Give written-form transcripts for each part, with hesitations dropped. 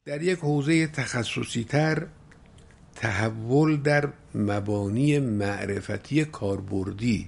در یک حوزه تخصصی تر تحول در مبانی معرفتی کاربردی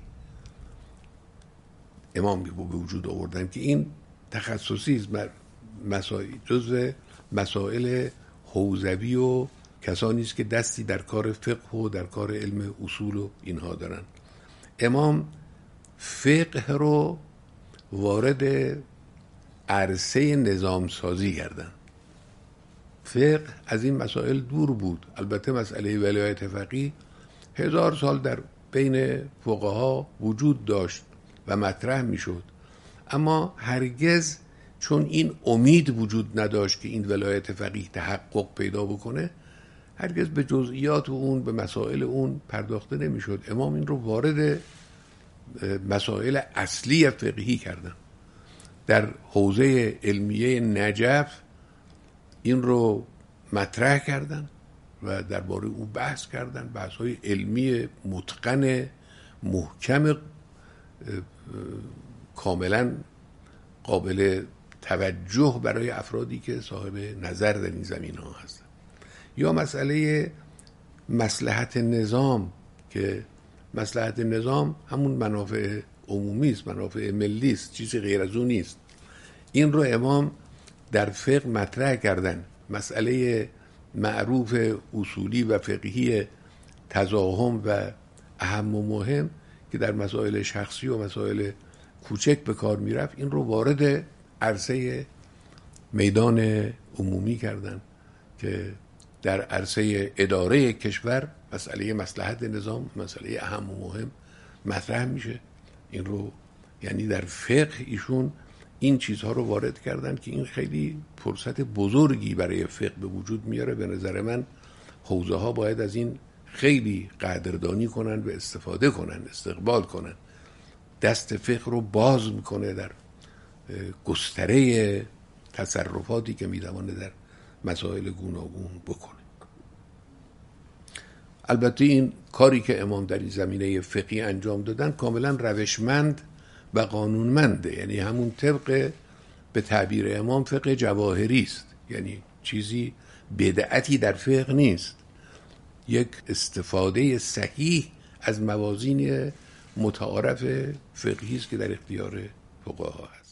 امام به وجود آوردن که این تخصصی است، جزء مسائل حوزوی و کسانی است که دستی در کار فقه و در کار علم اصول و اینها دارن. امام فقه رو وارد عرصه نظام سازی کردن. فقه از این مسائل دور بود. البته مسئله ولایت فقیه 1000 سال در بین فقها وجود داشت و مطرح میشد، اما هرگز چون این امید وجود نداشت که این ولایت فقیه تحقق پیدا بکنه، هرگز به جزئیات اون، به مسائل اون پرداخته نمیشد. امام این رو وارد مسائل اصلی فقهی کردن. در حوزه علمیه نجف این رو مطرح کردن و درباره او بحث کردن، بحث‌های علمی متقن محکم کاملا قابل توجه برای افرادی که صاحب نظر در این زمینه‌ها هستند. یا مسئله مصلحت نظام که مصلحت نظام همون منافع عمومی است، منافع ملی است، چیزی غیر از اون نیست. این رو امام در فقه مطرح کردن. مسئله معروف اصولی و فقهی تزاحم و اهم و مهم که در مسائل شخصی و مسائل کوچک به کار میرفت، این رو وارد عرصه میدان عمومی کردن که در عرصه اداره کشور مسئله مصلحت نظام، مسئله اهم و مهم مطرح میشه. این رو یعنی در فقه ایشون این چیزها رو وارد کردن که این خیلی فرصت بزرگی برای فقه به وجود میاره. به نظر من حوزه ها باید از این خیلی قدردانی کنن و استفاده کنن، استقبال کنن. دست فقه رو باز میکنه در گستره تصرفاتی که میتوانه در مسائل گوناگون بکنه. البته این کاری که امام در این زمینه فقهی انجام دادن کاملا روشمند و قانونمنده، یعنی همون طبق به تعبیر امام فقه جواهری است، یعنی چیزی بدعتی در فقه نیست، یک استفاده صحیح از موازین متعارف فقهی است که در اختیار فقها هست.